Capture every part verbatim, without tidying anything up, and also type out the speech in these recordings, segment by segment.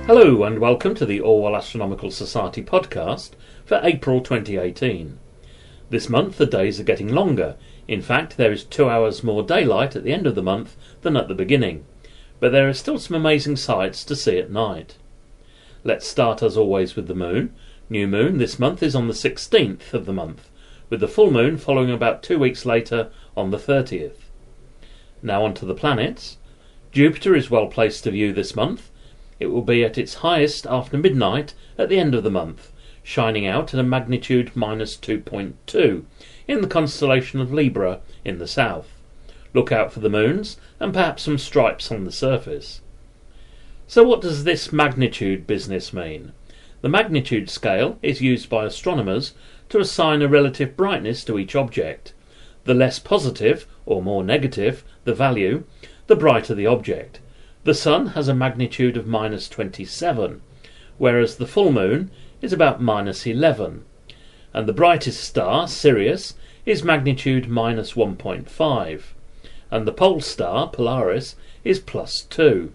Hello and welcome to the Orwell Astronomical Society podcast for April twenty eighteen. This month the days are getting longer. In fact, there is two hours more daylight at the end of the month than at the beginning, but there are still some amazing sights to see at night. Let's start as always with the moon. New moon this month is on the sixteenth of the month, with the full moon following about two weeks later on the thirtieth. Now on to the planets. Jupiter is well placed to view this month. It will be at its highest after midnight at the end of the month, shining out at a magnitude minus two point two in the constellation of Libra in the south. Look out for the moons and perhaps some stripes on the surface. So what does this magnitude business mean? The magnitude scale is used by astronomers to assign a relative brightness to each object. The less positive, or more negative, the value, the brighter the object. The Sun has a magnitude of minus twenty-seven, whereas the full moon is about minus eleven, and the brightest star, Sirius, is magnitude minus one point five, and the pole star, Polaris, is plus two.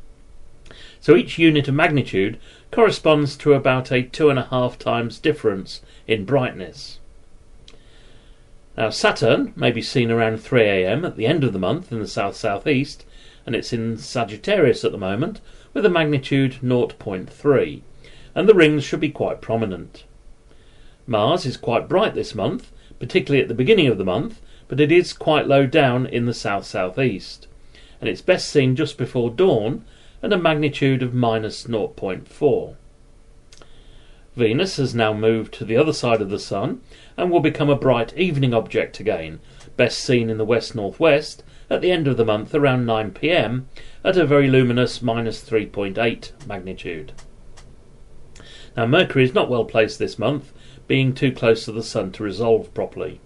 So each unit of magnitude corresponds to about a two and a half times difference in brightness. Now Saturn may be seen around three a m at the end of the month in the south-southeast, and it's in Sagittarius at the moment with a magnitude zero point three, and the rings should be quite prominent. Mars is quite bright this month, particularly at the beginning of the month, but it is quite low down in the south-southeast, and it's best seen just before dawn at a magnitude of minus zero point four. Venus has now moved to the other side of the Sun and will become a bright evening object again, best seen in the west-northwest at the end of the month around nine p m at a very luminous minus three point eight magnitude. Now Mercury is not well placed this month, being too close to the Sun to resolve properly.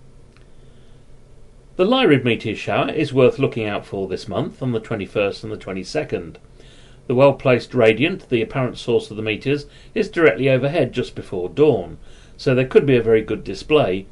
The Lyrid meteor shower is worth looking out for this month on the twenty-first and the twenty-second. The well-placed radiant, the apparent source of the meteors, is directly overhead just before dawn, so there could be a very good display.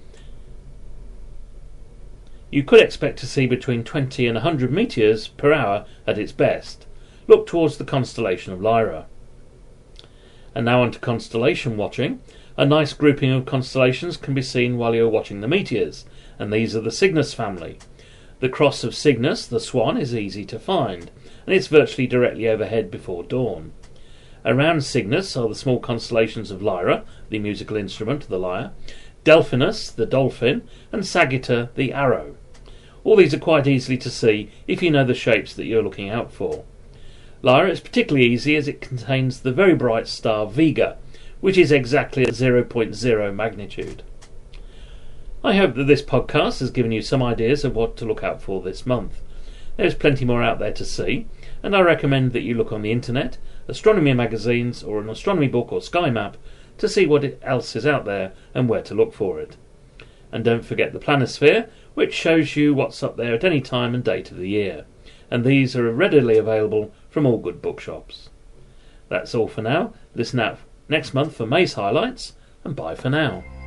You could expect to see between twenty and one hundred meteors per hour at its best. Look towards the constellation of Lyra. And now on to constellation watching. A nice grouping of constellations can be seen while you're watching the meteors, and these are the Cygnus family. The cross of Cygnus, the swan, is easy to find, and it's virtually directly overhead before dawn. Around Cygnus are the small constellations of Lyra, the musical instrument, the lyre, Delphinus, the dolphin, and Sagitta, the arrow. All these are quite easily to see if you know the shapes that you're looking out for. Lyra is particularly easy as it contains the very bright star Vega, which is exactly at zero point zero magnitude. I hope that this podcast has given you some ideas of what to look out for this month. There's plenty more out there to see, and I recommend that you look on the internet, astronomy magazines, or an astronomy book or sky map to see what else is out there and where to look for it. And don't forget the planisphere, which shows you what's up there at any time and date of the year, and these are readily available from all good bookshops. That's all for now. Listen out next month for May's highlights, and bye for now.